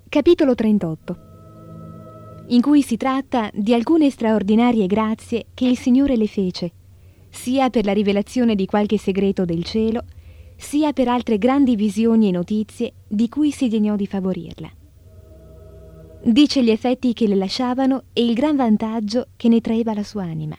Capitolo 38, in cui si tratta di alcune straordinarie grazie che il Signore le fece, sia per la rivelazione di qualche segreto del cielo, sia per altre grandi visioni e notizie di cui si degnò di favorirla. Dice gli effetti che le lasciavano e il gran vantaggio che ne traeva la sua anima.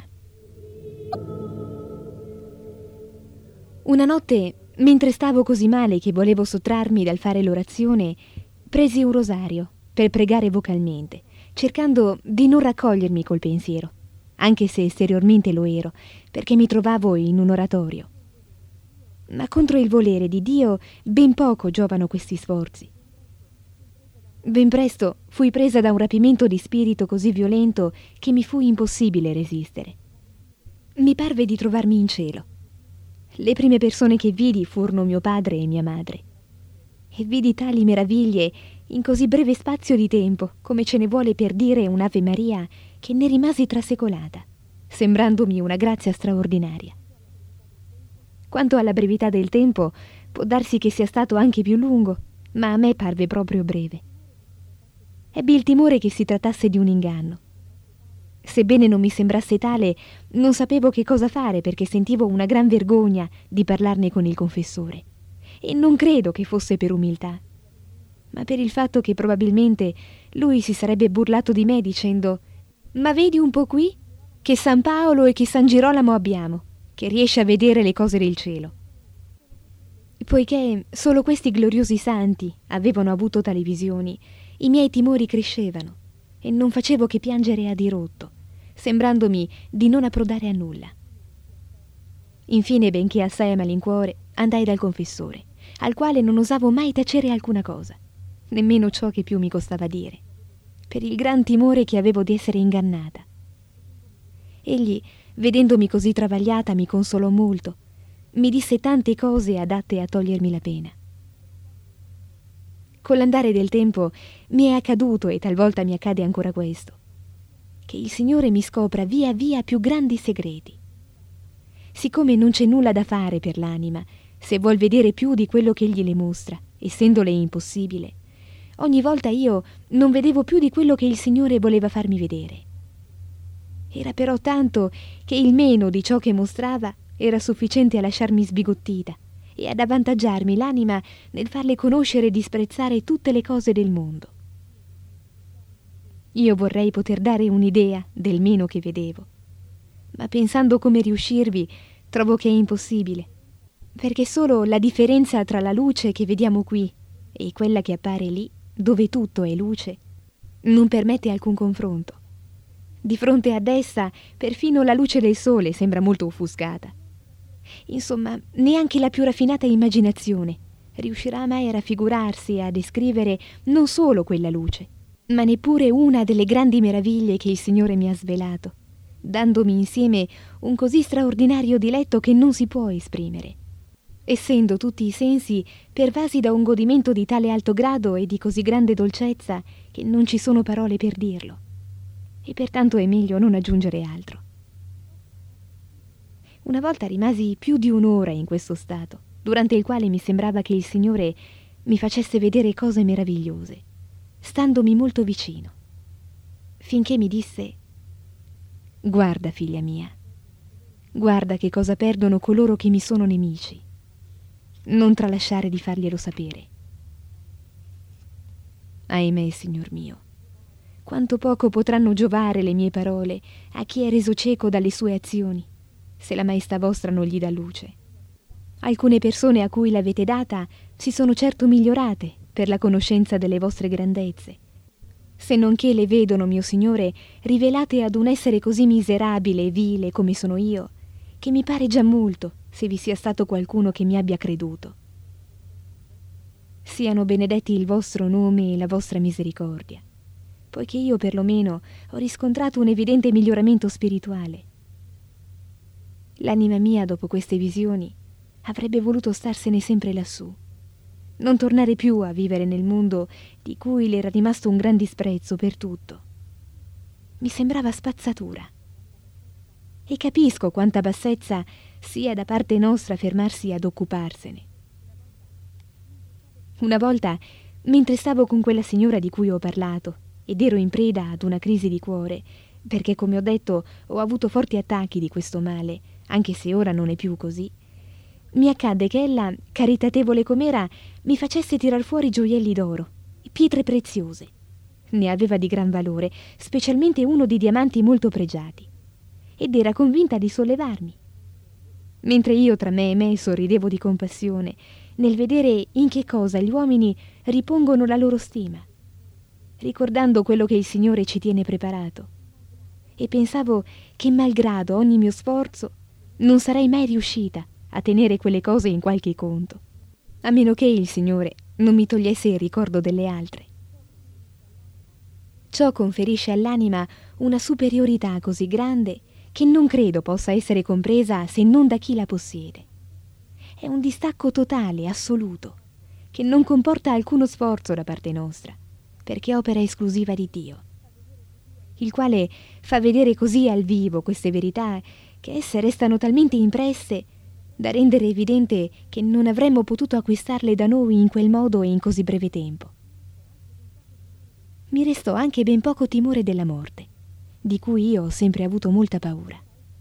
Una notte, mentre stavo così male che volevo sottrarmi dal fare l'orazione, presi un rosario per pregare vocalmente, cercando di non raccogliermi col pensiero, anche se esteriormente lo ero, perché mi trovavo in un oratorio. Ma contro il volere di Dio ben poco giovano questi sforzi. Ben presto fui presa da un rapimento di spirito così violento che mi fu impossibile resistere. Mi parve di trovarmi in cielo. Le prime persone che vidi furono mio padre e mia madre. E vidi tali meraviglie in così breve spazio di tempo, come ce ne vuole per dire un'Ave Maria, che ne rimasi trasecolata, sembrandomi una grazia straordinaria. Quanto alla brevità del tempo, può darsi che sia stato anche più lungo, ma a me parve proprio breve. Ebbi il timore che si trattasse di un inganno. Sebbene non mi sembrasse tale, non sapevo che cosa fare perché sentivo una gran vergogna di parlarne con il confessore. E non credo che fosse per umiltà, ma per il fatto che probabilmente lui si sarebbe burlato di me dicendo: «Ma vedi un po' qui, che San Paolo e che San Girolamo abbiamo, che riesce a vedere le cose del cielo». Poiché solo questi gloriosi santi avevano avuto tali visioni, i miei timori crescevano e non facevo che piangere a dirotto, sembrandomi di non approdare a nulla. Infine, benché assai a malincuore, andai dal confessore, al quale non osavo mai tacere alcuna cosa, nemmeno ciò che più mi costava dire, per il gran timore che avevo di essere ingannata. Egli, vedendomi così travagliata, mi consolò molto, mi disse tante cose adatte a togliermi la pena. Con l'andare del tempo mi è accaduto, e talvolta mi accade ancora questo, che il Signore mi scopra via via più grandi segreti. Siccome non c'è nulla da fare per l'anima, se vuol vedere più di quello che egli le mostra, essendole impossibile, ogni volta io non vedevo più di quello che il Signore voleva farmi vedere. Era però tanto che il meno di ciò che mostrava era sufficiente a lasciarmi sbigottita e ad avvantaggiarmi l'anima nel farle conoscere e disprezzare tutte le cose del mondo. Io vorrei poter dare un'idea del meno che vedevo, ma pensando come riuscirvi, trovo che è impossibile, perché solo la differenza tra la luce che vediamo qui e quella che appare lì, dove tutto è luce, non permette alcun confronto. Di fronte ad essa, perfino la luce del sole sembra molto offuscata. Insomma, neanche la più raffinata immaginazione riuscirà mai a raffigurarsi e a descrivere non solo quella luce, ma neppure una delle grandi meraviglie che il Signore mi ha svelato, dandomi insieme un così straordinario diletto che non si può esprimere, essendo tutti i sensi pervasi da un godimento di tale alto grado e di così grande dolcezza che non ci sono parole per dirlo, e pertanto è meglio non aggiungere altro. Una volta rimasi più di un'ora in questo stato, durante il quale mi sembrava che il Signore mi facesse vedere cose meravigliose, standomi molto vicino, finché mi disse: «Guarda, figlia mia, guarda che cosa perdono coloro che mi sono nemici. Non tralasciare di farglielo sapere». Ahimè, Signor mio, quanto poco potranno giovare le mie parole a chi è reso cieco dalle sue azioni, se la maestà vostra non gli dà luce. Alcune persone a cui l'avete data si sono certo migliorate per la conoscenza delle vostre grandezze, se non che le vedono, mio Signore, rivelate ad un essere così miserabile e vile come sono io, che mi pare già molto se vi sia stato qualcuno che mi abbia creduto. Siano benedetti il vostro nome e la vostra misericordia, poiché io perlomeno ho riscontrato un evidente miglioramento spirituale. L'anima mia, dopo queste visioni, avrebbe voluto starsene sempre lassù, non tornare più a vivere nel mondo di cui le era rimasto un gran disprezzo per tutto. Mi sembrava spazzatura. E capisco quanta bassezza sia da parte nostra fermarsi ad occuparsene. Una volta, mentre stavo con quella signora di cui ho parlato ed ero in preda ad una crisi di cuore, perché come ho detto ho avuto forti attacchi di questo male, anche se ora non è più così, mi accadde che ella, caritatevole com'era, mi facesse tirar fuori gioielli d'oro, pietre preziose. Ne aveva di gran valore, specialmente uno di diamanti molto pregiati, ed era convinta di sollevarmi. Mentre io tra me e me sorridevo di compassione nel vedere in che cosa gli uomini ripongono la loro stima, ricordando quello che il Signore ci tiene preparato, e pensavo che malgrado ogni mio sforzo non sarei mai riuscita a tenere quelle cose in qualche conto, a meno che il Signore non mi togliesse il ricordo delle altre. Ciò conferisce all'anima una superiorità così grande che non credo possa essere compresa se non da chi la possiede. È un distacco totale, assoluto, che non comporta alcuno sforzo da parte nostra, perché è opera esclusiva di Dio, il quale fa vedere così al vivo queste verità che esse restano talmente impresse da rendere evidente che non avremmo potuto acquistarle da noi in quel modo e in così breve tempo. Mi restò anche ben poco timore della morte, di cui io ho sempre avuto molta paura.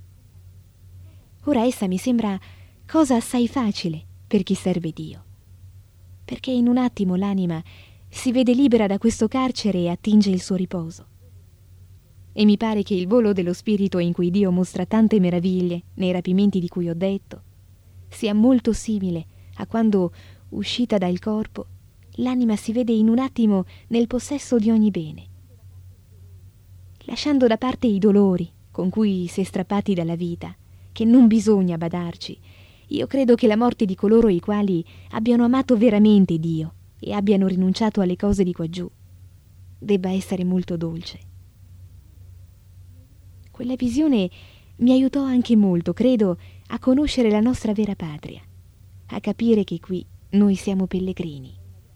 Ora essa mi sembra cosa assai facile per chi serve Dio, perché in un attimo l'anima si vede libera da questo carcere e attinge il suo riposo. E mi pare che il volo dello spirito in cui Dio mostra tante meraviglie nei rapimenti di cui ho detto sia molto simile a quando, uscita dal corpo, l'anima si vede in un attimo nel possesso di ogni bene. Lasciando da parte i dolori con cui si è strappati dalla vita, che non bisogna badarci, io credo che la morte di coloro i quali abbiano amato veramente Dio e abbiano rinunciato alle cose di quaggiù debba essere molto dolce. Quella visione mi aiutò anche molto, credo, a conoscere la nostra vera patria, a capire che qui noi siamo pellegrini.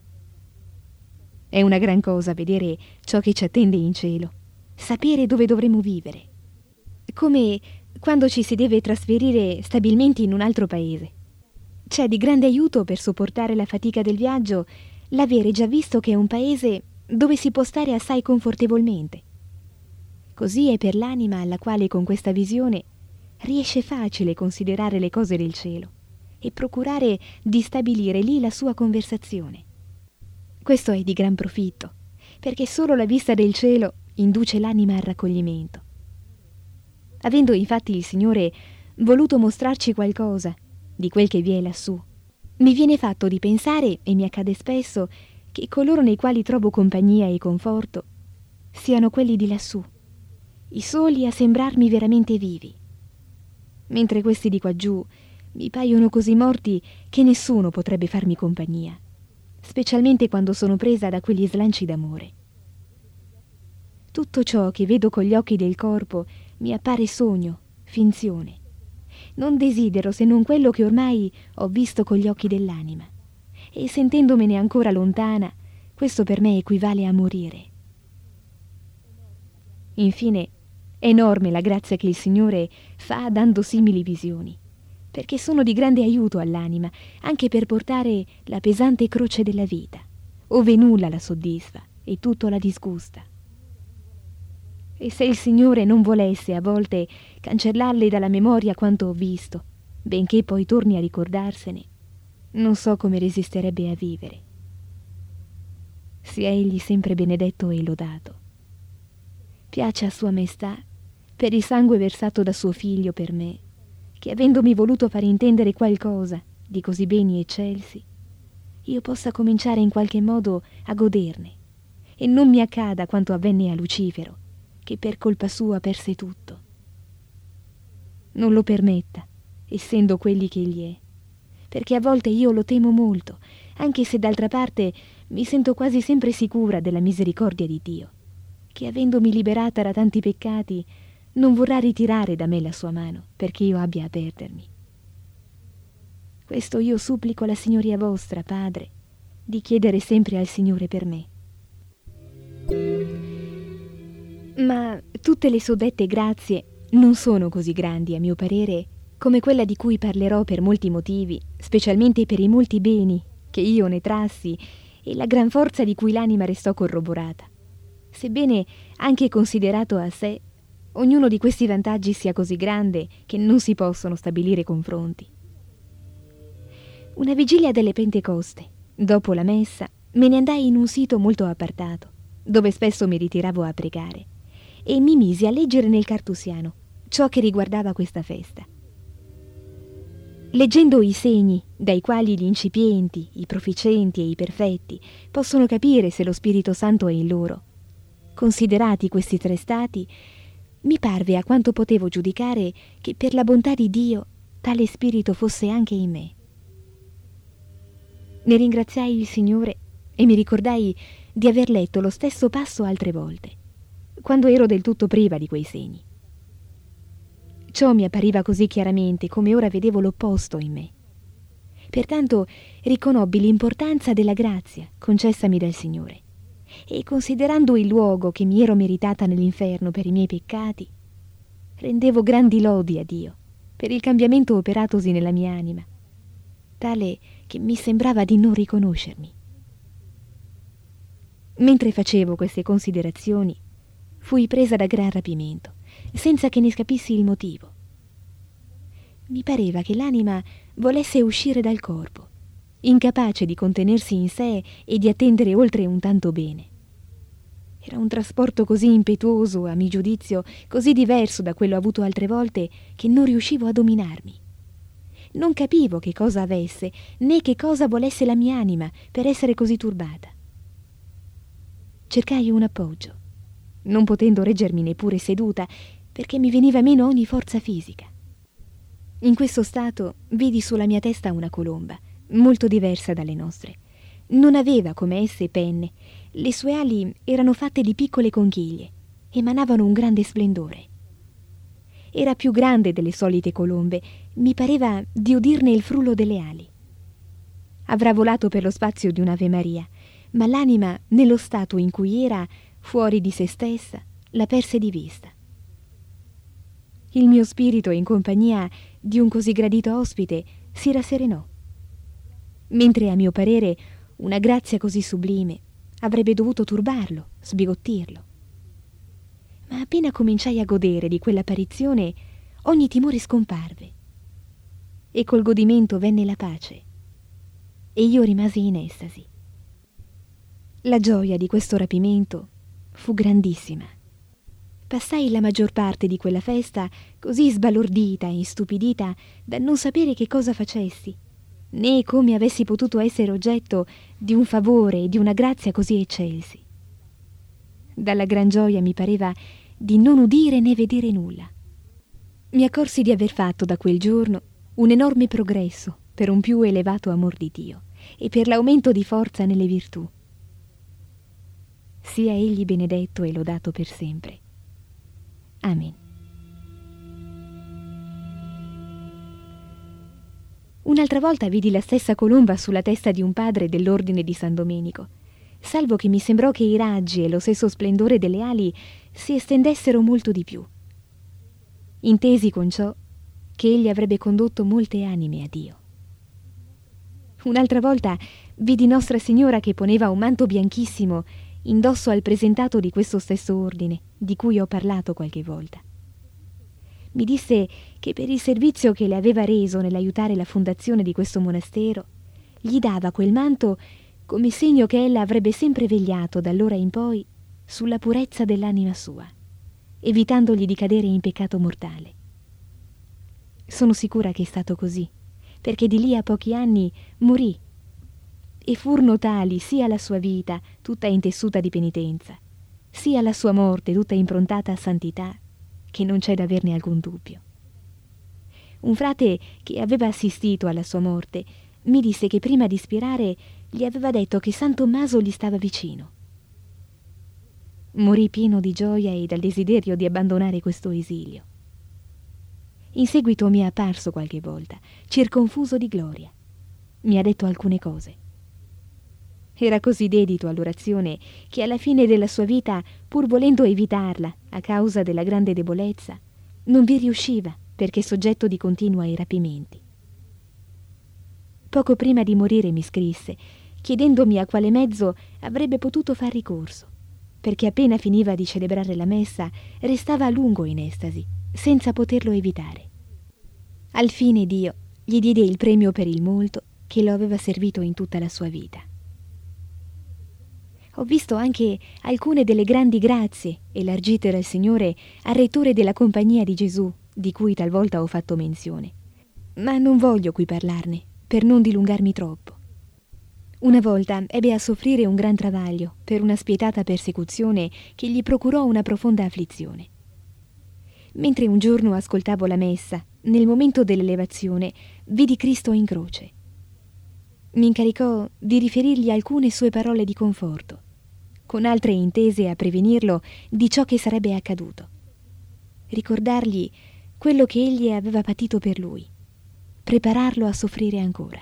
È una gran cosa vedere ciò che ci attende in cielo, sapere dove dovremo vivere, come quando ci si deve trasferire stabilmente in un altro paese. C'è di grande aiuto per sopportare la fatica del viaggio l'avere già visto che è un paese dove si può stare assai confortevolmente. Così è per l'anima alla quale con questa visione riesce facile considerare le cose del cielo e procurare di stabilire lì la sua conversazione. Questo è di gran profitto, perché solo la vista del cielo induce l'anima al raccoglimento. Avendo infatti il Signore voluto mostrarci qualcosa di quel che vi è lassù, mi viene fatto di pensare, e mi accade spesso, che coloro nei quali trovo compagnia e conforto siano quelli di lassù, i soli a sembrarmi veramente vivi, mentre questi di quaggiù mi paiono così morti che nessuno potrebbe farmi compagnia, specialmente quando sono presa da quegli slanci d'amore. Tutto ciò che vedo con gli occhi del corpo mi appare sogno, finzione. Non desidero se non quello che ormai ho visto con gli occhi dell'anima, e sentendomene ancora lontana, questo per me equivale a morire. Infine, è enorme la grazia che il Signore fa dando simili visioni, perché sono di grande aiuto all'anima, anche per portare la pesante croce della vita, ove nulla la soddisfa e tutto la disgusta. E se il Signore non volesse a volte cancellarle dalla memoria quanto ho visto, benché poi torni a ricordarsene, non so come resisterebbe a vivere. Sia egli sempre benedetto e lodato. Piace a Sua Maestà, per il sangue versato da suo Figlio per me, che avendomi voluto far intendere qualcosa di così beni eccelsi, io possa cominciare in qualche modo a goderne, e non mi accada quanto avvenne a Lucifero, che per colpa sua perse tutto. Non lo permetta, essendo quelli che egli è, perché a volte io lo temo molto, anche se d'altra parte mi sento quasi sempre sicura della misericordia di Dio, che avendomi liberata da tanti peccati non vorrà ritirare da me la sua mano, perché io abbia a perdermi. Questo io supplico la signoria vostra, Padre, di chiedere sempre al Signore per me. Ma tutte le suddette grazie non sono così grandi, a mio parere, come quella di cui parlerò per molti motivi, specialmente per i molti beni che io ne trassi e la gran forza di cui l'anima restò corroborata, sebbene, anche considerato a sé, ognuno di questi vantaggi sia così grande che non si possono stabilire confronti. Una vigilia delle Pentecoste, dopo la messa, me ne andai in un sito molto appartato, dove spesso mi ritiravo a pregare, e mi misi a leggere nel Cartusiano ciò che riguardava questa festa. Leggendo i segni dai quali gli incipienti, i proficenti e i perfetti possono capire se lo Spirito Santo è in loro, considerati questi 3 stati, mi parve a quanto potevo giudicare che per la bontà di Dio tale spirito fosse anche in me. Ne ringraziai il Signore e mi ricordai di aver letto lo stesso passo altre volte, quando ero del tutto priva di quei segni. Ciò mi appariva così chiaramente come ora vedevo l'opposto in me. Pertanto riconobbi l'importanza della grazia concessami dal Signore e, considerando il luogo che mi ero meritata nell'inferno per i miei peccati, rendevo grandi lodi a Dio per il cambiamento operatosi nella mia anima, tale che mi sembrava di non riconoscermi. Mentre facevo queste considerazioni, fui presa da gran rapimento, senza che ne capissi il motivo. Mi pareva che l'anima volesse uscire dal corpo, incapace di contenersi in sé e di attendere oltre un tanto bene. Era un trasporto così impetuoso, a mio giudizio, così diverso da quello avuto altre volte, che non riuscivo a dominarmi. Non capivo che cosa avesse, né che cosa volesse la mia anima per essere così turbata. Cercai un appoggio, non potendo reggermi neppure seduta, perché mi veniva meno ogni forza fisica. In questo stato vidi sulla mia testa una colomba, molto diversa dalle nostre. Non aveva come esse penne, le sue ali erano fatte di piccole conchiglie, emanavano un grande splendore. Era più grande delle solite colombe, mi pareva di udirne il frullo delle ali. Avrà volato per lo spazio di un'Ave Maria, ma l'anima, nello stato in cui era, fuori di se stessa, la perse di vista. Il mio spirito, in compagnia di un così gradito ospite, si rasserenò, mentre a mio parere una grazia così sublime avrebbe dovuto turbarlo, sbigottirlo. Ma appena cominciai a godere di quell'apparizione, ogni timore scomparve e col godimento venne la pace e io rimasi in estasi. La gioia di questo rapimento fu grandissima. Passai la maggior parte di quella festa così sbalordita e istupidita da non sapere che cosa facessi, né come avessi potuto essere oggetto di un favore e di una grazia così eccelsi. Dalla gran gioia mi pareva di non udire né vedere nulla. Mi accorsi di aver fatto da quel giorno un enorme progresso per un più elevato amor di Dio e per l'aumento di forza nelle virtù. Sia egli benedetto e lodato per sempre. Amen. Un'altra volta vidi la stessa colomba sulla testa di un padre dell'ordine di San Domenico, salvo che mi sembrò che i raggi e lo stesso splendore delle ali si estendessero molto di più. Intesi con ciò che egli avrebbe condotto molte anime a Dio. Un'altra volta vidi Nostra Signora che poneva un manto bianchissimo indosso al presentato di questo stesso ordine, di cui ho parlato qualche volta. Mi disse che per il servizio che le aveva reso nell'aiutare la fondazione di questo monastero, gli dava quel manto come segno che ella avrebbe sempre vegliato d'allora in poi sulla purezza dell'anima sua, evitandogli di cadere in peccato mortale. Sono sicura che è stato così, perché di lì a pochi anni morì, e furono tali sia la sua vita, tutta intessuta di penitenza, sia la sua morte, tutta improntata a santità, che non c'è da averne alcun dubbio. Un frate che aveva assistito alla sua morte mi disse che prima di spirare gli aveva detto che San Tommaso gli stava vicino. Morì pieno di gioia e dal desiderio di abbandonare questo esilio. In seguito mi è apparso qualche volta, circonfuso di gloria. Mi ha detto alcune cose. Era così dedito all'orazione che alla fine della sua vita, pur volendo evitarla a causa della grande debolezza, non vi riusciva perché soggetto di continuo ai rapimenti. Poco prima di morire mi scrisse chiedendomi a quale mezzo avrebbe potuto far ricorso, perché appena finiva di celebrare la messa restava a lungo in estasi, senza poterlo evitare. Al fine Dio gli diede il premio per il molto che lo aveva servito in tutta la sua vita. Ho visto anche alcune delle grandi grazie elargite dal Signore al rettore della Compagnia di Gesù, di cui talvolta ho fatto menzione, ma non voglio qui parlarne, per non dilungarmi troppo. Una volta ebbe a soffrire un gran travaglio per una spietata persecuzione che gli procurò una profonda afflizione. Mentre un giorno ascoltavo la messa, nel momento dell'elevazione, vidi Cristo in croce. Mi incaricò di riferirgli alcune sue parole di conforto, con altre intese a prevenirlo di ciò che sarebbe accaduto. Ricordargli quello che egli aveva patito per lui, prepararlo a soffrire ancora.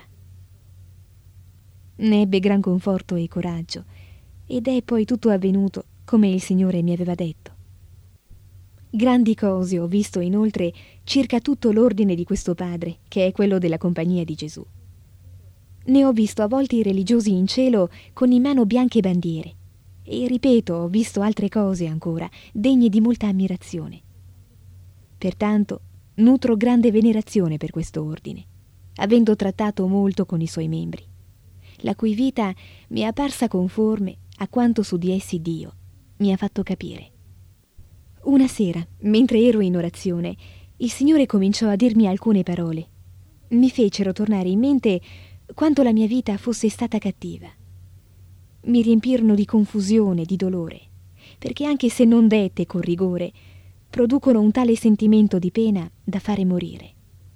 Ne ebbe gran conforto e coraggio, ed è poi tutto avvenuto come il Signore mi aveva detto. Grandi cose ho visto inoltre circa tutto l'ordine di questo padre, che è quello della Compagnia di Gesù. Ne ho visto a volte i religiosi in cielo con in mano bianche bandiere, e ripeto, ho visto altre cose ancora, degne di molta ammirazione. Pertanto nutro grande venerazione per questo ordine, avendo trattato molto con i suoi membri, la cui vita mi è apparsa conforme a quanto su di essi Dio mi ha fatto capire. Una sera, mentre ero in orazione, il Signore cominciò a dirmi alcune parole. Mi fecero tornare in mente quanto la mia vita fosse stata cattiva. Mi riempirono di confusione, di dolore, perché anche se non dette con rigore, producono un tale sentimento di pena da fare morire.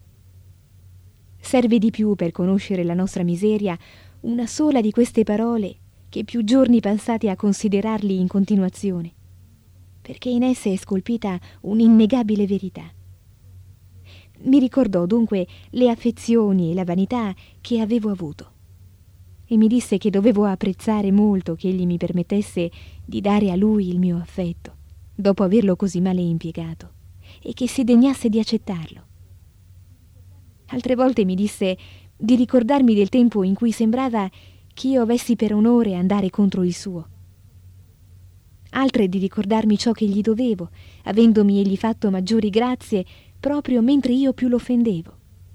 Serve di più per conoscere la nostra miseria una sola di queste parole che più giorni passati a considerarli in continuazione, perché in esse è scolpita un'innegabile verità. Mi ricordò dunque le affezioni e la vanità che avevo avuto e mi disse che dovevo apprezzare molto che egli mi permettesse di dare a lui il mio affetto, dopo averlo così male impiegato, e che si degnasse di accettarlo. Altre volte mi disse di ricordarmi del tempo in cui sembrava che io avessi per onore andare contro il suo. Altre di ricordarmi ciò che gli dovevo, avendomi egli fatto maggiori grazie proprio mentre io più l'offendevo.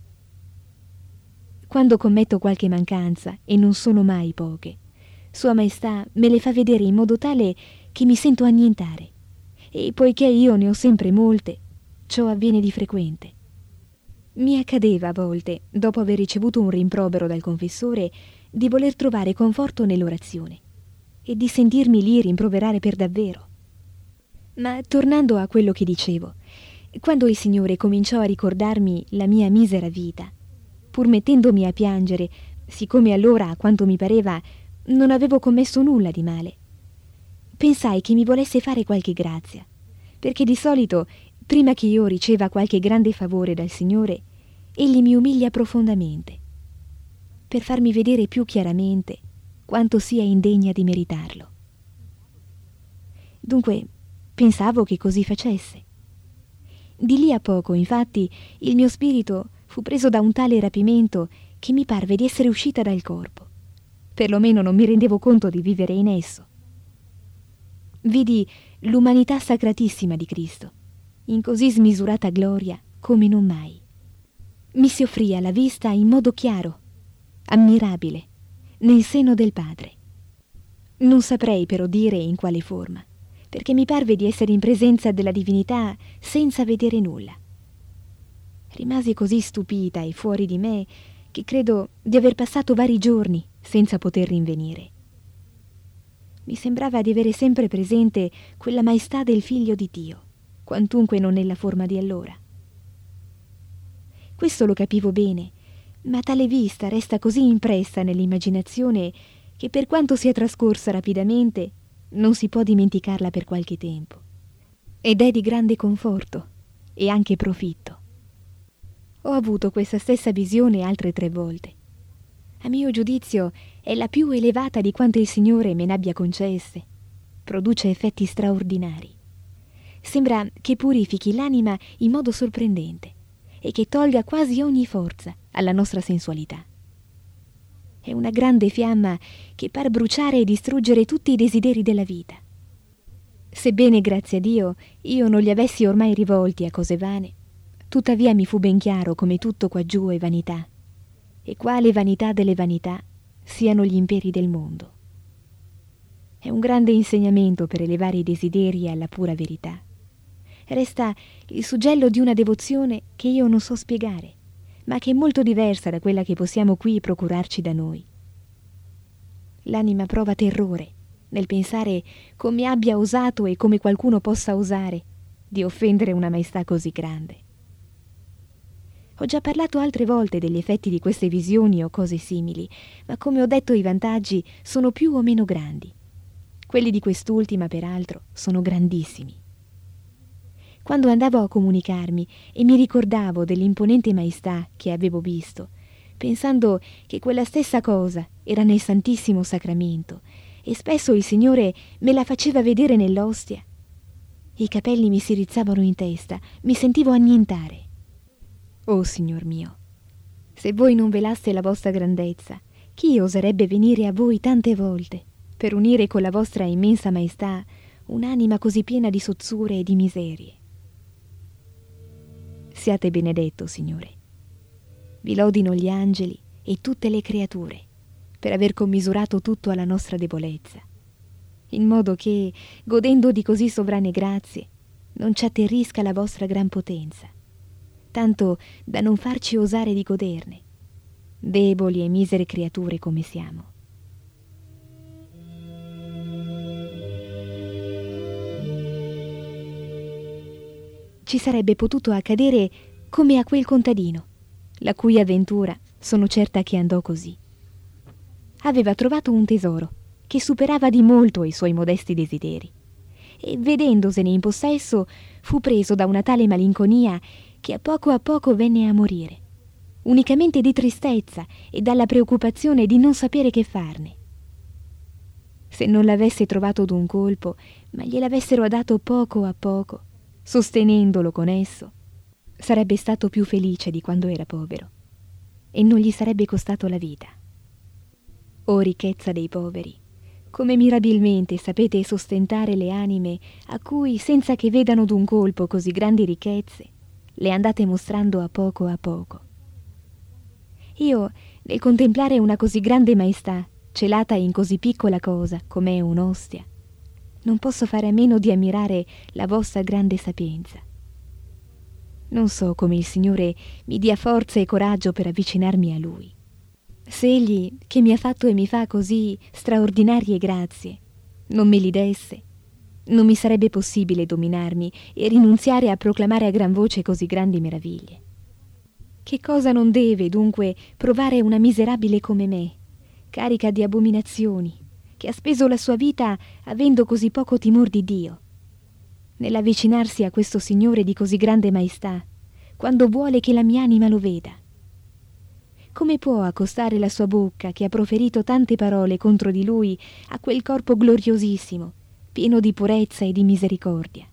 Quando commetto qualche mancanza, e non sono mai poche, Sua Maestà me le fa vedere in modo tale che mi sento annientare, e poiché io ne ho sempre molte, ciò avviene di frequente. Mi accadeva a volte, dopo aver ricevuto un rimprovero dal confessore, di voler trovare conforto nell'orazione e di sentirmi lì rimproverare per davvero. Ma tornando a quello che dicevo, quando il Signore cominciò a ricordarmi la mia misera vita, pur mettendomi a piangere, siccome allora, a quanto mi pareva, non avevo commesso nulla di male, pensai che mi volesse fare qualche grazia, perché di solito, prima che io riceva qualche grande favore dal Signore, egli mi umilia profondamente, per farmi vedere più chiaramente quanto sia indegna di meritarlo. Dunque, pensavo che così facesse. Di lì a poco, infatti, il mio spirito fu preso da un tale rapimento che mi parve di essere uscita dal corpo. Perlomeno non mi rendevo conto di vivere in esso. Vidi l'umanità sacratissima di Cristo, in così smisurata gloria come non mai. Mi si offrì alla vista in modo chiaro, ammirabile, nel seno del Padre. Non saprei però dire in quale forma, perché mi parve di essere in presenza della divinità senza vedere nulla. Rimasi così stupita e fuori di me che credo di aver passato vari giorni senza poter rinvenire. Mi sembrava di avere sempre presente quella maestà del Figlio di Dio, quantunque non nella forma di allora. Questo lo capivo bene, ma tale vista resta così impressa nell'immaginazione che per quanto sia trascorsa rapidamente, non si può dimenticarla per qualche tempo. Ed è di grande conforto e anche profitto. Ho avuto questa stessa visione altre 3 volte. A mio giudizio è la più elevata di quante il Signore me n'abbia concesse. Produce effetti straordinari. Sembra che purifichi l'anima in modo sorprendente e che tolga quasi ogni forza alla nostra sensualità. È una grande fiamma che par bruciare e distruggere tutti i desideri della vita. Sebbene, grazie a Dio, io non li avessi ormai rivolti a cose vane, tuttavia mi fu ben chiaro come tutto quaggiù è vanità, e quale vanità delle vanità siano gli imperi del mondo. È un grande insegnamento per elevare i desideri alla pura verità. Resta il suggello di una devozione che io non so spiegare, ma che è molto diversa da quella che possiamo qui procurarci da noi. L'anima prova terrore nel pensare come abbia osato e come qualcuno possa osare di offendere una maestà così grande. Ho già parlato altre volte degli effetti di queste visioni o cose simili, ma come ho detto i vantaggi sono più o meno grandi. Quelli di quest'ultima, peraltro, sono grandissimi. Quando andavo a comunicarmi e mi ricordavo dell'imponente maestà che avevo visto, pensando che quella stessa cosa era nel Santissimo Sacramento e spesso il Signore me la faceva vedere nell'ostia, i capelli mi si rizzavano in testa, mi sentivo annientare. Oh, Signor mio, se voi non velaste la vostra grandezza, chi oserebbe venire a voi tante volte per unire con la vostra immensa maestà un'anima così piena di sozzure e di miserie? Siate benedetto, Signore. Vi lodino gli angeli e tutte le creature per aver commisurato tutto alla nostra debolezza, in modo che, godendo di così sovrane grazie, non ci atterrisca la vostra gran potenza, tanto da non farci osare di goderne, deboli e misere creature come siamo. Ci sarebbe potuto accadere come a quel contadino, la cui avventura sono certa che andò così. Aveva trovato un tesoro che superava di molto i suoi modesti desideri e, vedendosene in possesso, fu preso da una tale malinconia che a poco venne a morire, unicamente di tristezza e dalla preoccupazione di non sapere che farne. Se non l'avesse trovato d'un colpo, ma gliel'avessero dato poco a poco, sostenendolo con esso, sarebbe stato più felice di quando era povero e non gli sarebbe costato la vita. O ricchezza dei poveri, come mirabilmente sapete sostentare le anime a cui, senza che vedano d'un colpo così grandi ricchezze, le andate mostrando a poco. Io, nel contemplare una così grande maestà celata in così piccola cosa com'è un'ostia, non posso fare a meno di ammirare la vostra grande sapienza. Non so come il Signore mi dia forza e coraggio per avvicinarmi a Lui. Se Egli, che mi ha fatto e mi fa così straordinarie grazie, non me li desse, non mi sarebbe possibile dominarmi e rinunziare a proclamare a gran voce così grandi meraviglie. Che cosa non deve, dunque, provare una miserabile come me, carica di abominazioni, che ha speso la sua vita avendo così poco timor di Dio, nell'avvicinarsi a questo Signore di così grande maestà, quando vuole che la mia anima lo veda? Come può accostare la sua bocca, che ha proferito tante parole contro di lui, a quel corpo gloriosissimo, pieno di purezza e di misericordia?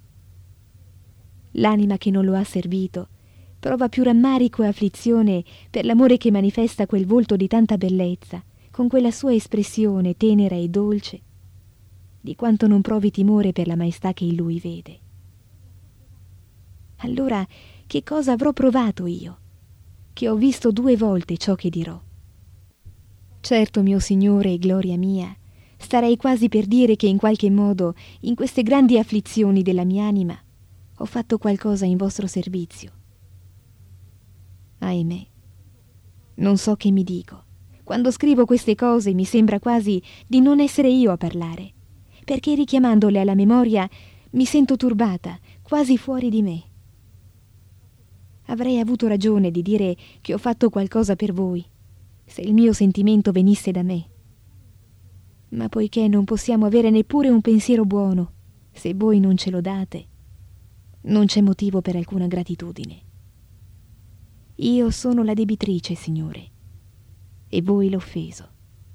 L'anima che non lo ha servito prova più rammarico e afflizione per l'amore che manifesta quel volto di tanta bellezza, con quella sua espressione tenera e dolce, di quanto non provi timore per la maestà che in lui vede. Allora, che cosa avrò provato io, che ho visto 2 volte ciò che dirò? Certo, mio Signore e gloria mia, starei quasi per dire che in qualche modo, in queste grandi afflizioni della mia anima, ho fatto qualcosa in vostro servizio. Ahimè, non so che mi dico. Quando scrivo queste cose mi sembra quasi di non essere io a parlare, perché richiamandole alla memoria mi sento turbata, quasi fuori di me. Avrei avuto ragione di dire che ho fatto qualcosa per voi, se il mio sentimento venisse da me. Ma poiché non possiamo avere neppure un pensiero buono, se voi non ce lo date, non c'è motivo per alcuna gratitudine. Io sono la debitrice, Signore, e voi l'offeso.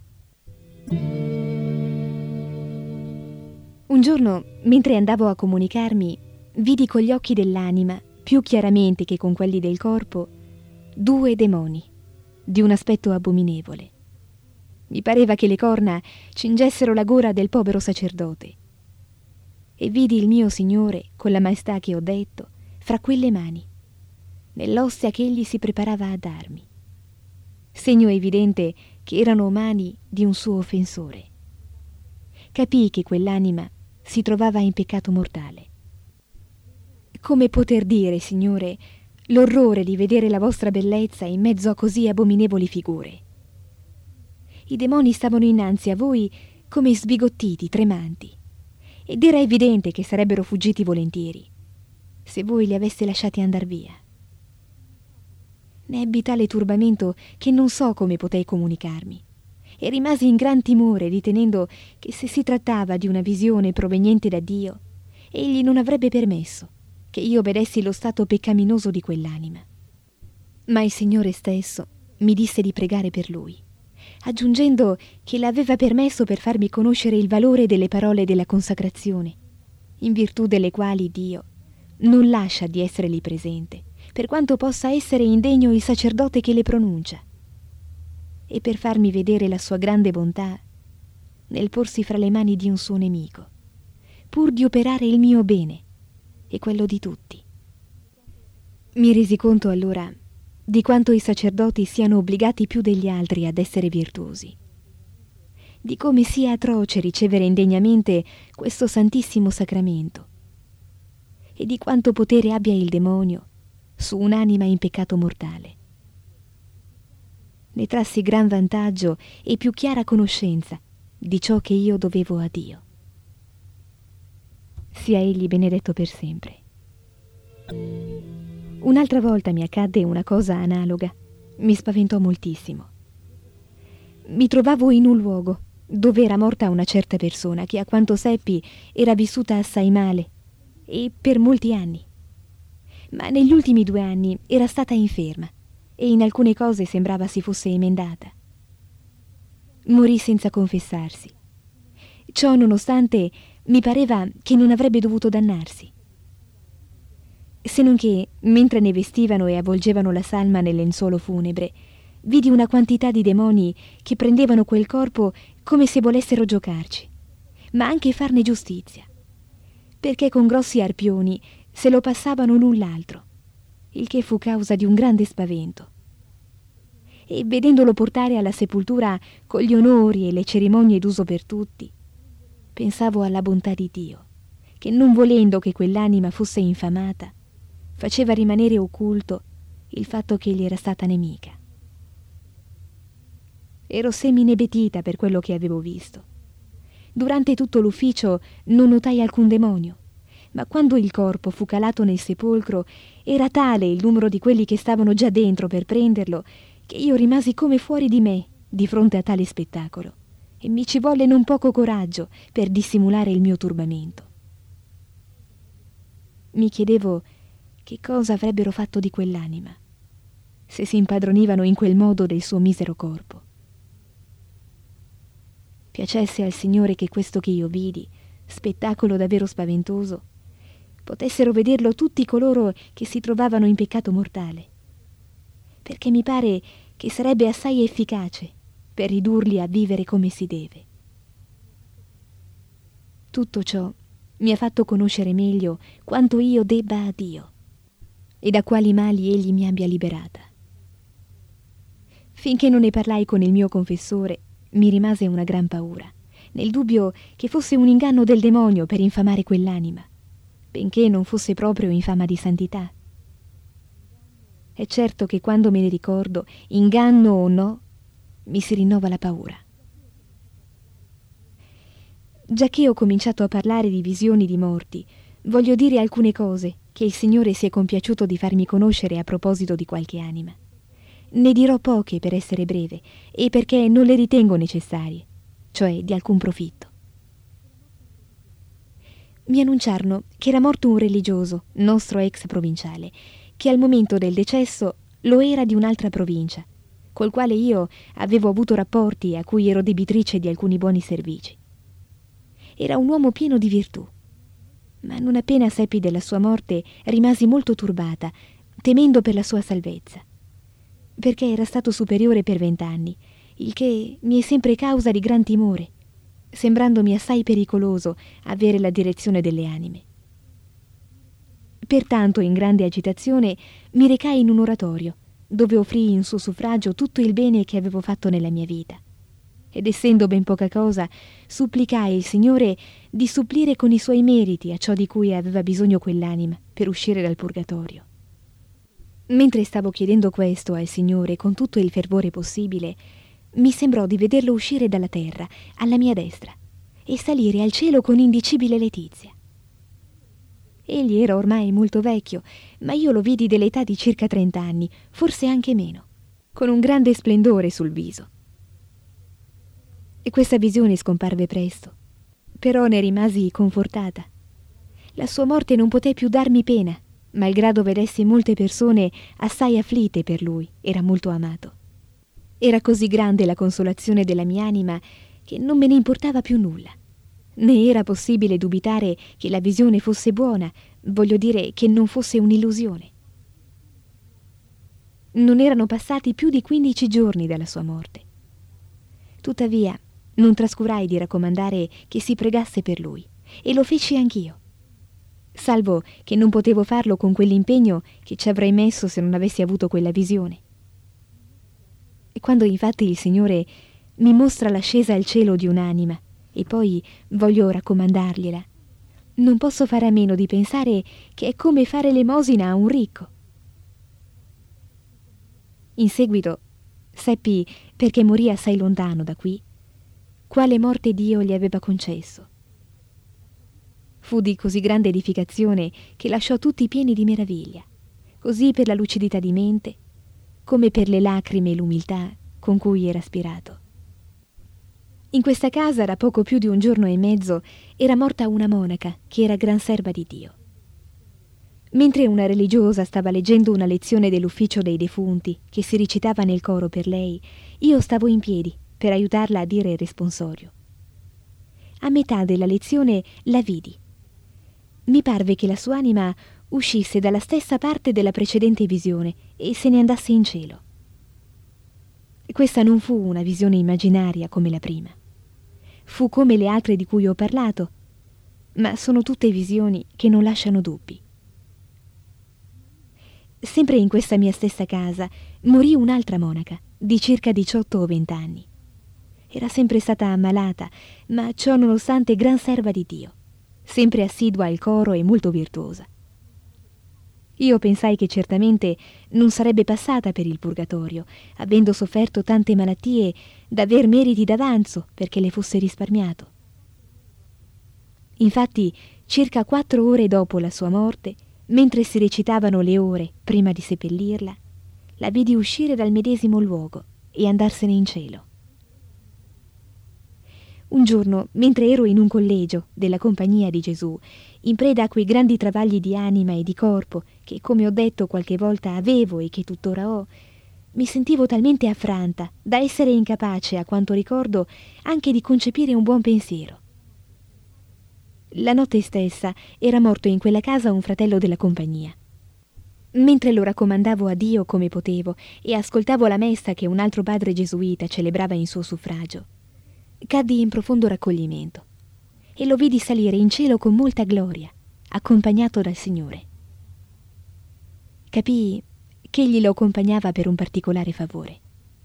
Un giorno, mentre andavo a comunicarmi, vidi con gli occhi dell'anima, più chiaramente che con quelli del corpo, 2 demoni, di un aspetto abominevole, Mi pareva che le corna cingessero la gola del povero sacerdote. E vidi il mio Signore, con la maestà che ho detto, fra quelle mani, nell'ostia che egli si preparava a darmi. Segno evidente che erano mani di un suo offensore. Capii che quell'anima si trovava in peccato mortale. Come poter dire, Signore, l'orrore di vedere la vostra bellezza in mezzo a così abominevoli figure? I demoni stavano innanzi a voi come sbigottiti, tremanti, ed era evidente che sarebbero fuggiti volentieri, se voi li aveste lasciati andar via. Ne ebbi tale turbamento che non so come potei comunicarmi, e rimasi in gran timore, ritenendo che se si trattava di una visione proveniente da Dio, egli non avrebbe permesso che io vedessi lo stato peccaminoso di quell'anima. Ma il Signore stesso mi disse di pregare per lui, aggiungendo che l'aveva permesso per farmi conoscere il valore delle parole della consacrazione, in virtù delle quali Dio non lascia di essere lì presente, per quanto possa essere indegno il sacerdote che le pronuncia, e per farmi vedere la sua grande bontà nel porsi fra le mani di un suo nemico, pur di operare il mio bene e quello di tutti. Mi resi conto allora di quanto i sacerdoti siano obbligati più degli altri ad essere virtuosi, di come sia atroce ricevere indegnamente questo santissimo sacramento, e di quanto potere abbia il demonio su un'anima in peccato mortale. Ne trassi gran vantaggio e più chiara conoscenza di ciò che io dovevo a Dio. Sia egli benedetto per sempre. Un'altra volta mi accadde una cosa analoga. Mi spaventò moltissimo. Mi trovavo in un luogo dove era morta una certa persona che, a quanto seppi, era vissuta assai male e per molti anni. Ma negli ultimi 2 anni era stata inferma e in alcune cose sembrava si fosse emendata. Morì senza confessarsi. Ciò nonostante mi pareva che non avrebbe dovuto dannarsi. Se non che, mentre ne vestivano e avvolgevano la salma nel lenzuolo funebre, vidi una quantità di demoni che prendevano quel corpo come se volessero giocarci, ma anche farne giustizia, perché con grossi arpioni se lo passavano l'un l'altro, il che fu causa di un grande spavento. E vedendolo portare alla sepoltura con gli onori e le cerimonie d'uso per tutti, pensavo alla bontà di Dio, che non volendo che quell'anima fosse infamata, faceva rimanere occulto il fatto che gli era stata nemica. Ero semi-inebetita per quello che avevo visto. Durante tutto l'ufficio non notai alcun demonio, ma quando il corpo fu calato nel sepolcro era tale il numero di quelli che stavano già dentro per prenderlo che io rimasi come fuori di me di fronte a tale spettacolo, e mi ci volle non poco coraggio per dissimulare il mio turbamento. Mi chiedevo che cosa avrebbero fatto di quell'anima se si impadronivano in quel modo del suo misero corpo. Piacesse al Signore che questo che io vidi, spettacolo davvero spaventoso, potessero vederlo tutti coloro che si trovavano in peccato mortale, perché mi pare che sarebbe assai efficace per ridurli a vivere come si deve. Tutto ciò mi ha fatto conoscere meglio quanto io debba a Dio e da quali mali egli mi abbia liberata. Finché non ne parlai con il mio confessore, mi rimase una gran paura, nel dubbio che fosse un inganno del demonio per infamare quell'anima, benché non fosse proprio infama di santità. È certo che quando me ne ricordo, inganno o no, mi si rinnova la paura. Giacché ho cominciato a parlare di visioni di morti, voglio dire alcune cose che il Signore si è compiaciuto di farmi conoscere a proposito di qualche anima. Ne dirò poche per essere breve e perché non le ritengo necessarie, cioè di alcun profitto. Mi annunciarono che era morto un religioso, nostro ex provinciale, che al momento del decesso lo era di un'altra provincia, col quale io avevo avuto rapporti a cui ero debitrice di alcuni buoni servigi. Era un uomo pieno di virtù, ma non appena seppi della sua morte rimasi molto turbata, temendo per la sua salvezza, perché era stato superiore per 20 anni il che mi è sempre causa di gran timore, sembrandomi assai pericoloso avere la direzione delle anime. Pertanto, in grande agitazione, mi recai in un oratorio, dove offrii in suo suffragio tutto il bene che avevo fatto nella mia vita. Ed essendo ben poca cosa, supplicai il Signore di supplire con i suoi meriti a ciò di cui aveva bisogno quell'anima per uscire dal purgatorio. Mentre stavo chiedendo questo al Signore con tutto il fervore possibile, mi sembrò di vederlo uscire dalla terra alla mia destra e salire al cielo con indicibile letizia. Egli era ormai molto vecchio, ma io lo vidi dell'età di circa 30 anni, forse anche meno, con un grande splendore sul viso. E questa visione scomparve presto, però ne rimasi confortata. La sua morte non poté più darmi pena, malgrado vedessi molte persone assai afflitte per lui, era molto amato. Era così grande la consolazione della mia anima che non me ne importava più nulla. Né era possibile dubitare che la visione fosse buona, voglio dire che non fosse un'illusione. Non erano passati più di 15 giorni dalla sua morte. Tuttavia, non trascurai di raccomandare che si pregasse per lui, e lo feci anch'io. Salvo che non potevo farlo con quell'impegno che ci avrei messo se non avessi avuto quella visione. E quando infatti il Signore mi mostra l'ascesa al cielo di un'anima, e poi voglio raccomandargliela, non posso fare a meno di pensare che è come fare l'emosina a un ricco. In seguito seppi, perché morì assai lontano da qui, quale morte Dio gli aveva concesso. Fu di così grande edificazione che lasciò tutti pieni di meraviglia, così per la lucidità di mente, come per le lacrime e l'umiltà con cui era aspirato. In questa casa, da poco più di un giorno e mezzo, era morta una monaca che era gran serva di Dio. Mentre una religiosa stava leggendo una lezione dell'ufficio dei defunti che si recitava nel coro per lei, io stavo in piedi per aiutarla a dire il responsorio. A metà della lezione la vidi. Mi parve che la sua anima uscisse dalla stessa parte della precedente visione e se ne andasse in cielo. Questa non fu una visione immaginaria come la prima. Fu come le altre di cui ho parlato, ma sono tutte visioni che non lasciano dubbi. Sempre in questa mia stessa casa morì un'altra monaca di circa 18 o 20 anni. Era sempre stata ammalata, ma ciò nonostante gran serva di Dio, sempre assidua al coro e molto virtuosa. Io pensai che certamente non sarebbe passata per il purgatorio, avendo sofferto tante malattie da aver meriti d'avanzo perché le fosse risparmiato. Infatti, circa 4 ore dopo la sua morte, mentre si recitavano le ore prima di seppellirla, la vidi uscire dal medesimo luogo e andarsene in cielo. Un giorno, mentre ero in un collegio della Compagnia di Gesù, in preda a quei grandi travagli di anima e di corpo che, come ho detto qualche volta, avevo e che tuttora ho, mi sentivo talmente affranta da essere incapace, a quanto ricordo, anche di concepire un buon pensiero. La notte stessa era morto in quella casa un fratello della compagnia. Mentre lo raccomandavo a Dio come potevo e ascoltavo la messa che un altro padre gesuita celebrava in suo suffragio, caddi in profondo raccoglimento e lo vidi salire in cielo con molta gloria, accompagnato dal Signore. Capii che egli lo accompagnava per un particolare favore.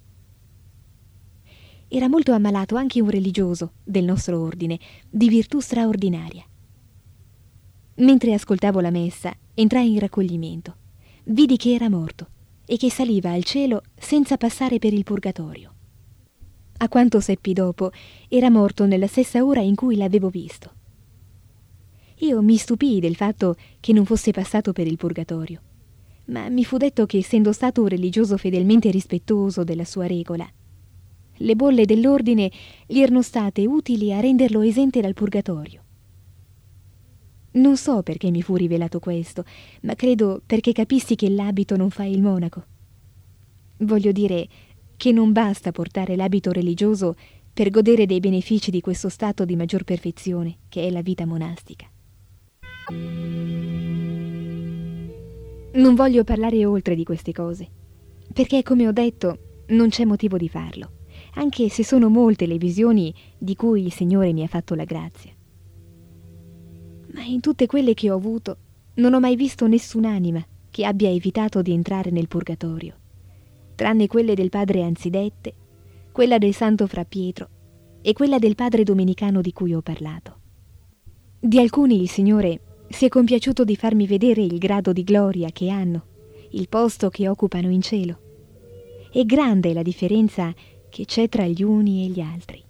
Era molto ammalato anche un religioso del nostro ordine, di virtù straordinaria. Mentre ascoltavo la messa, entrai in raccoglimento, vidi che era morto e che saliva al cielo senza passare per il purgatorio. A quanto seppi dopo, era morto nella stessa ora in cui l'avevo visto. Io mi stupii del fatto che non fosse passato per il purgatorio, ma mi fu detto che, essendo stato un religioso fedelmente rispettoso della sua regola, le bolle dell'ordine gli erano state utili a renderlo esente dal purgatorio. Non so perché mi fu rivelato questo, ma credo perché capissi che l'abito non fa il monaco. Voglio dire che non basta portare l'abito religioso per godere dei benefici di questo stato di maggior perfezione che è la vita monastica. Non voglio parlare oltre di queste cose, perché, come ho detto, non c'è motivo di farlo, anche se sono molte le visioni di cui il Signore mi ha fatto la grazia. Ma in tutte quelle che ho avuto non ho mai visto nessun'anima che abbia evitato di entrare nel purgatorio, tranne quelle del padre Anzidette, quella del santo Fra Pietro e quella del padre domenicano di cui ho parlato. Di alcuni il Signore si è compiaciuto di farmi vedere il grado di gloria che hanno, il posto che occupano in cielo. E grande è la differenza che c'è tra gli uni e gli altri.